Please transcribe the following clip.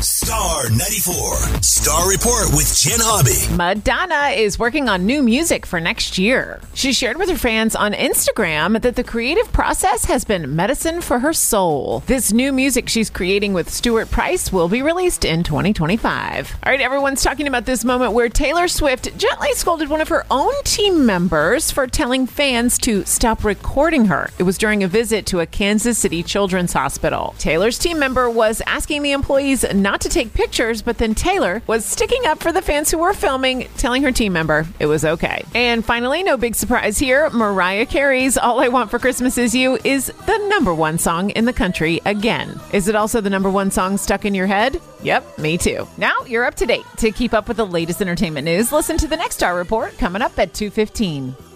Star 94. Star Report with Jen Hobby. Madonna is working on new music for next year. She shared with her fans on Instagram that the creative process has been medicine for her soul. This new music she's creating with Stuart Price will be released in 2025. All right, everyone's talking about this moment where Taylor Swift gently scolded one of her own team members for telling fans to stop recording her. It was during a visit to a Kansas City Children's Hospital. Taylor's team member was asking the employees not to take pictures, but then Taylor was sticking up for the fans who were filming, telling her team member it was okay. And finally, no big surprise here, Mariah Carey's All I Want for Christmas Is You is the number one song in the country again. Is it also the number one song stuck in your head? Yep, me too. Now you're up to date. To keep up with the latest entertainment news, listen to the next Star Report coming up at 2:15.